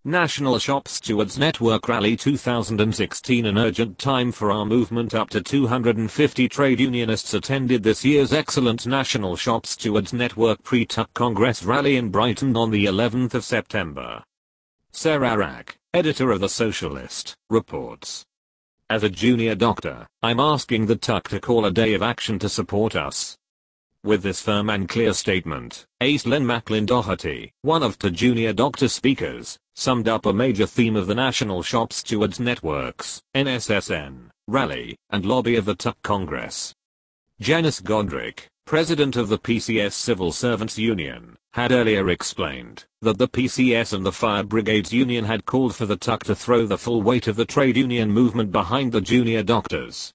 National Shop Stewards Network Rally 2016. An urgent time for our movement. Up to 250 trade unionists attended this year's excellent National Shop Stewards Network pre-tuck Congress rally in Brighton on the 11th of September. Sarah Rack, editor of The Socialist, reports. As a junior doctor, I'm asking the tuck to call a day of action to support us. With this firm and clear statement, Aislinn Macklin Doherty, one of two junior doctor speakers, summed up a major theme of the National Shop Stewards Network's NSSN rally and lobby of the Tuck Congress. Janice Godric, president of the PCS Civil Servants Union, had earlier explained that the PCS and the Fire Brigades Union had called for the Tuck to throw the full weight of the trade union movement behind the junior doctors.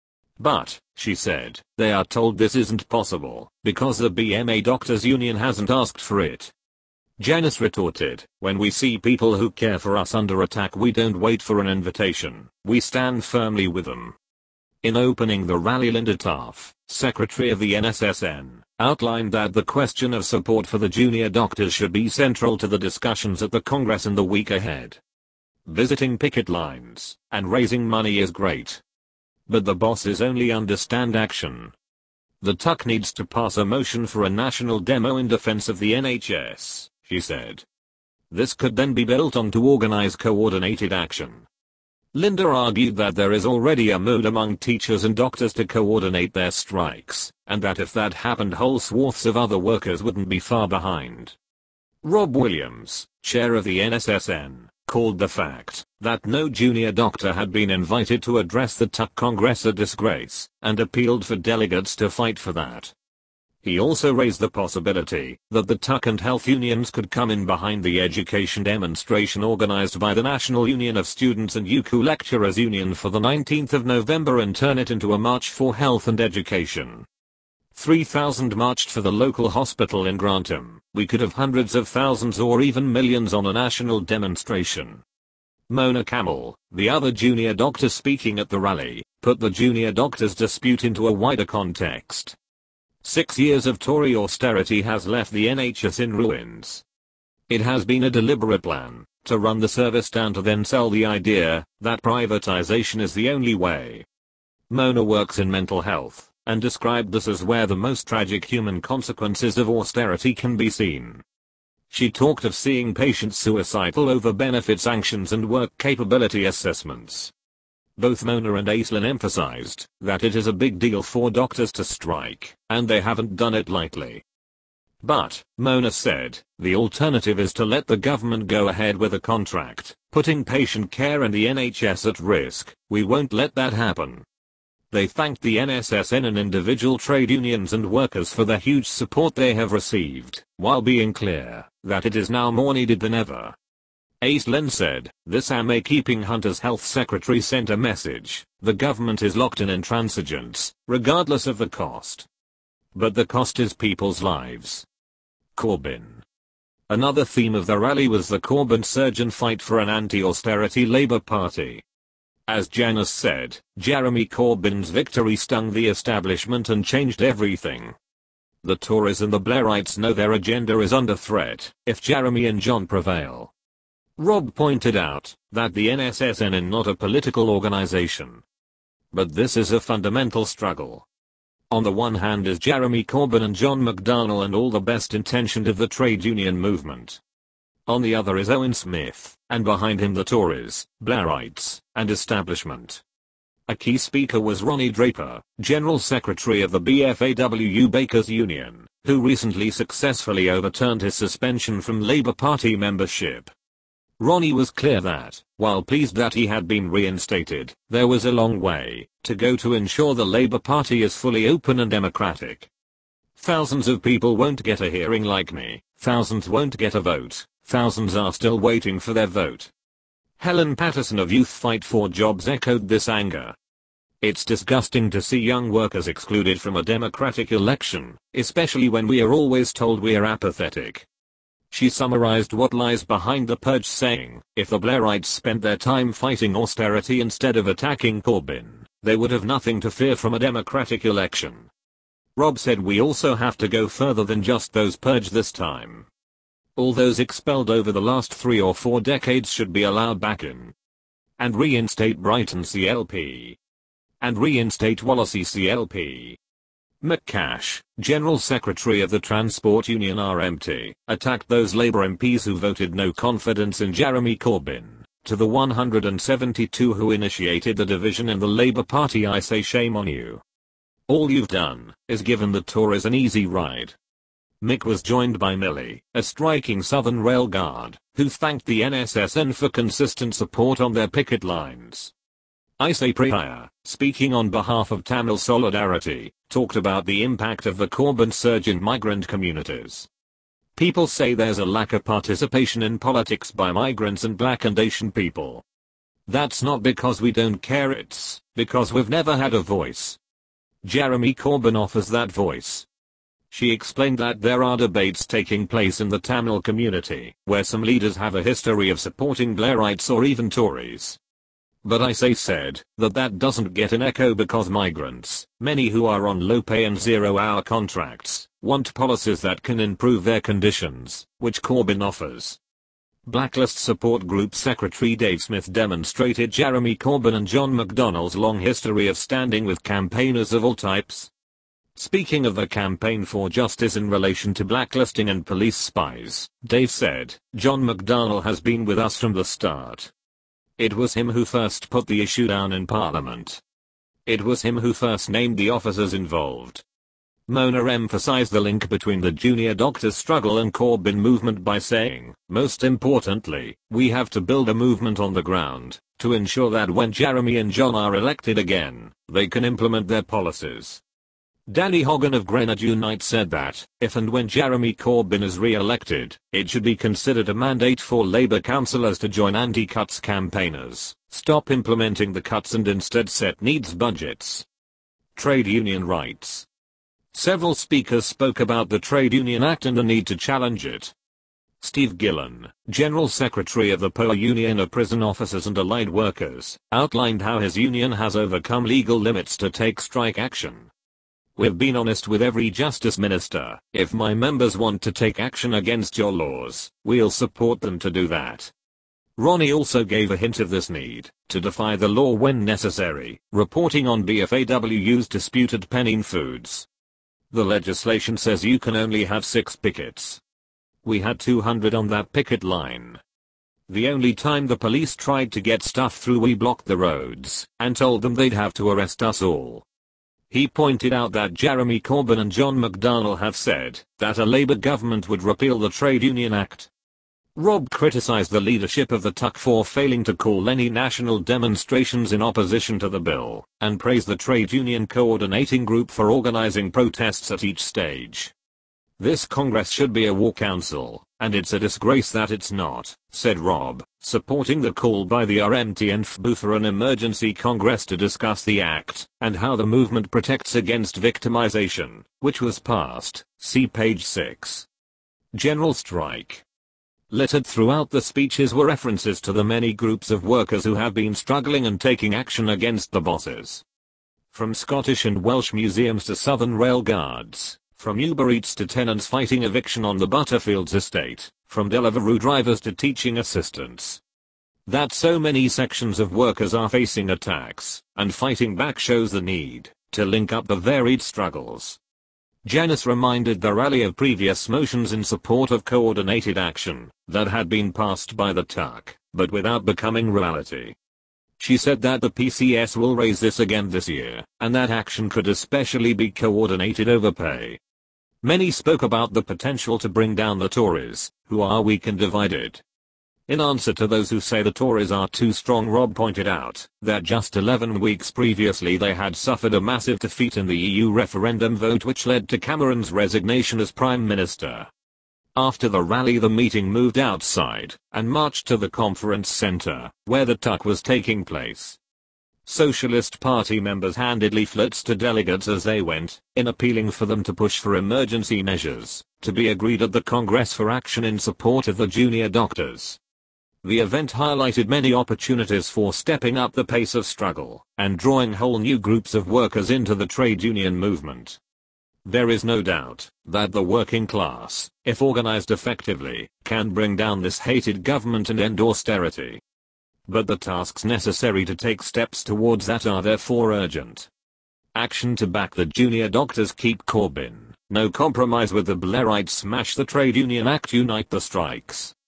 But, she said, they are told this isn't possible because the BMA Doctors Union hasn't asked for it. Janice retorted, when we see people who care for us under attack, we don't wait for an invitation, we stand firmly with them. In opening the rally, Linda Taff, secretary of the NSSN, outlined that the question of support for the junior doctors should be central to the discussions at the Congress in the week ahead. Visiting picket lines and raising money is great. But the bosses only understand action. The tuck needs to pass a motion for a national demo in defense of the NHS, she said. This could then be built on to organize coordinated action. Linda argued that there is already a mood among teachers and doctors to coordinate their strikes, and that if that happened, whole swaths of other workers wouldn't be far behind. Rob Williams, chair of the NSSN, called the fact that no junior doctor had been invited to address the Tuck Congress a disgrace, and appealed for delegates to fight for that. He also raised the possibility that the Tuck and health unions could come in behind the education demonstration organized by the National Union of Students and UCU Lecturers Union for the 19th of November and turn it into a march for health and education. 3,000 marched for the local hospital in Grantham. We could have hundreds of thousands or even millions on a national demonstration. Mona Camel, the other junior doctor speaking at the rally, put the junior doctors' dispute into a wider context. 6 years of Tory austerity has left the NHS in ruins. It has been a deliberate plan to run the service down to then sell the idea that privatization is the only way. Mona works in mental health and described this as where the most tragic human consequences of austerity can be seen. She talked of seeing patients suicidal over benefit sanctions and work capability assessments. Both Mona and Aislinn emphasized that it is a big deal for doctors to strike, and they haven't done it lightly. But, Mona said, the alternative is to let the government go ahead with a contract, putting patient care and the NHS at risk. We won't let that happen. They thanked the NSSN and individual trade unions and workers for the huge support they have received, while being clear that it is now more needed than ever. Aislinn said, this AMA Keeping Hunter's health secretary sent a message: the government is locked in intransigence, regardless of the cost. But the cost is people's lives. Corbyn. Another theme of the rally was the Corbyn surge and fight for an anti-austerity Labour Party. As Janice said, Jeremy Corbyn's victory stung the establishment and changed everything. The Tories and the Blairites know their agenda is under threat if Jeremy and John prevail. Rob pointed out that the NSSN is not a political organization. But this is a fundamental struggle. On the one hand is Jeremy Corbyn and John McDonnell and all the best intentioned of the trade union movement. On the other is Owen Smith, and behind him the Tories, Blairites, and establishment. A key speaker was Ronnie Draper, General Secretary of the BFAW Bakers Union, who recently successfully overturned his suspension from Labour Party membership. Ronnie was clear that, while pleased that he had been reinstated, there was a long way to go to ensure the Labour Party is fully open and democratic. Thousands of people won't get a hearing like me, thousands won't get a vote, thousands are still waiting for their vote. Helen Patterson of Youth Fight for Jobs echoed this anger. It's disgusting to see young workers excluded from a democratic election, especially when we are always told we are apathetic. She summarized what lies behind the purge, saying, if the Blairites spent their time fighting austerity instead of attacking Corbyn, they would have nothing to fear from a democratic election. Rob said we also have to go further than just those purge this time. All those expelled over the last 3 or 4 decades should be allowed back in. And reinstate Brighton CLP. And reinstate Wallasey CLP. McCash, General Secretary of the Transport Union RMT, attacked those Labour MPs who voted no confidence in Jeremy Corbyn. To the 172 who initiated the division in the Labour Party, I say shame on you. All you've done is given the Tories an easy ride. Mick was joined by Millie, a striking Southern Rail Guard, who thanked the NSSN for consistent support on their picket lines. I say Priya, speaking on behalf of Tamil Solidarity, talked about the impact of the Corbyn surge in migrant communities. People say there's a lack of participation in politics by migrants and Black and Asian people. That's not because we don't care, it's because we've never had a voice. Jeremy Corbyn offers that voice. She explained that there are debates taking place in the Tamil community, where some leaders have a history of supporting Blairites or even Tories. But I said that doesn't get an echo because migrants, many who are on low pay and 0-hour contracts, want policies that can improve their conditions, which Corbyn offers. Blacklist support group secretary Dave Smith demonstrated Jeremy Corbyn and John McDonnell's long history of standing with campaigners of all types. Speaking of the campaign for justice in relation to blacklisting and police spies, Dave said, John McDonnell has been with us from the start. It was him who first put the issue down in Parliament. It was him who first named the officers involved. Mona emphasized the link between the junior doctors' struggle and Corbyn movement by saying, most importantly, we have to build a movement on the ground, to ensure that when Jeremy and John are elected again, they can implement their policies. Danny Hogan of Grenade Unite said that, if and when Jeremy Corbyn is re-elected, it should be considered a mandate for Labour councillors to join anti-cuts campaigners, stop implementing the cuts and instead set needs budgets. Trade union rights. Several speakers spoke about the Trade Union Act and the need to challenge it. Steve Gillen, General Secretary of the POA Union of Prison Officers and Allied Workers, outlined how his union has overcome legal limits to take strike action. We've been honest with every justice minister. If my members want to take action against your laws, we'll support them to do that. Ronnie also gave a hint of this need to defy the law when necessary, reporting on BFAW's dispute at Penning Foods. The legislation says you can only have 6 pickets. We had 200 on that picket line. The only time the police tried to get stuff through, we blocked the roads and told them they'd have to arrest us all. He pointed out that Jeremy Corbyn and John McDonnell have said that a Labour government would repeal the Trade Union Act. Rob criticised the leadership of the TUC for failing to call any national demonstrations in opposition to the bill, and praised the trade union coordinating group for organising protests at each stage. This Congress should be a war council, and it's a disgrace that it's not, said Rob, supporting the call by the RMT and FBU for an emergency Congress to discuss the act, and how the movement protects against victimization, which was passed, see page 6. General strike. Littered throughout the speeches were references to the many groups of workers who have been struggling and taking action against the bosses. From Scottish and Welsh museums to Southern Rail Guards, from Uber Eats to tenants fighting eviction on the Butterfields estate, from Deliveroo drivers to teaching assistants. That so many sections of workers are facing attacks and fighting back shows the need to link up the varied struggles. Janice reminded the rally of previous motions in support of coordinated action that had been passed by the TUC, but without becoming reality. She said that the PCS will raise this again this year, and that action could especially be coordinated over pay. Many spoke about the potential to bring down the Tories, who are weak and divided. In answer to those who say the Tories are too strong, Rob pointed out that just 11 weeks previously they had suffered a massive defeat in the EU referendum vote which led to Cameron's resignation as Prime Minister. After the rally, the meeting moved outside and marched to the conference centre, where the TUC was taking place. Socialist Party members handed leaflets to delegates as they went, in appealing for them to push for emergency measures to be agreed at the Congress for action in support of the junior doctors. The event highlighted many opportunities for stepping up the pace of struggle and drawing whole new groups of workers into the trade union movement. There is no doubt that the working class, if organized effectively, can bring down this hated government and end austerity. But the tasks necessary to take steps towards that are therefore urgent. Action to back the junior doctors. Keep Corbyn. No compromise with the Blairites. Smash the Trade Union Act. Unite the strikes.